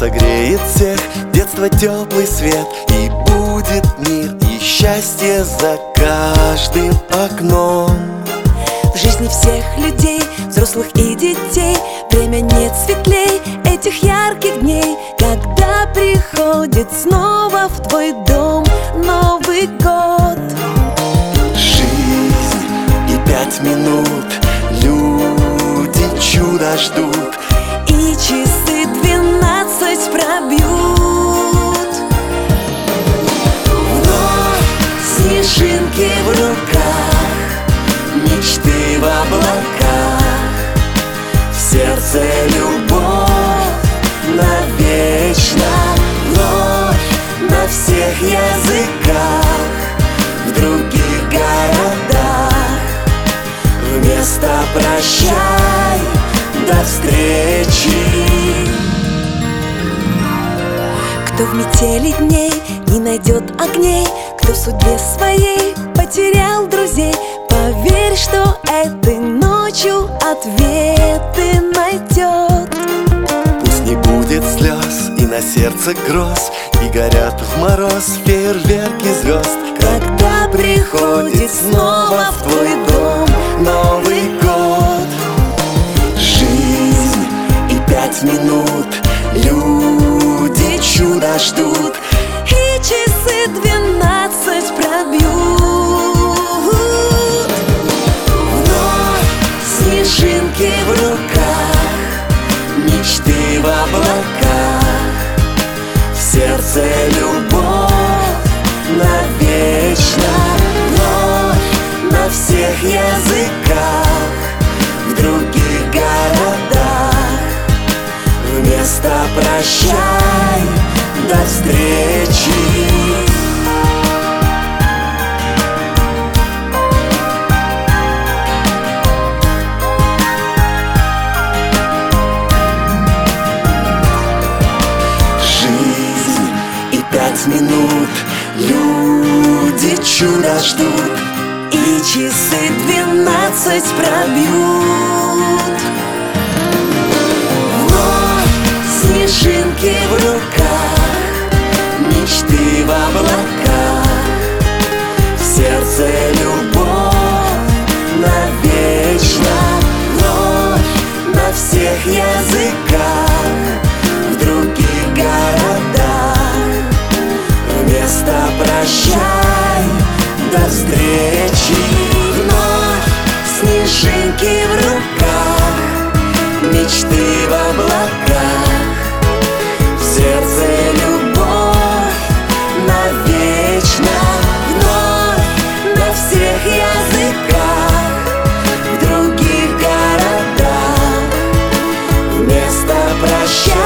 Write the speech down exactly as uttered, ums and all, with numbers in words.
согреет всех детство теплый свет, и будет мир и счастье за каждым окном. В жизни всех людей, взрослых и детей, время нет светлей этих ярких дней, когда приходит снова в твой дом Новый год. Жизнь и пять минут, люди чудо ждут, и часы двенадцать пробьют. Вновь снежинки в руках, мечты в облаках, в сердце любовь навечно. Вновь на всех языках, в других городах, вместо прощай до встречи. Кто в метели дней не найдет огней, кто в судьбе своей потерял друзей, поверь, что этой ночью ответы найдет. Пусть не будет слез и на сердце гроз, и горят в мороз фейерверки звезд, Когда приходит снова в твой дом Новый год. Жизнь и пять минут, люди чудо ждут, и часы двенадцать пробьют. вновь снежинки в руках, мечты в облаках, в сердце любовь навечно. Вновь на всех языках, в других городах, вместо прощай до встречи. Жизнь и пять минут, люди чудо ждут, И часы двенадцать пробьют. вновь снежинки в руках, мечты в облаках, в сердце любовь навечно. Вновь на всех языках, в других городах, вместо прощай до встречи. Вновь снежинки в руках, мечты в облаках, в сердце любовь навечно. Вновь на всех языках, в других городах, вместо прощай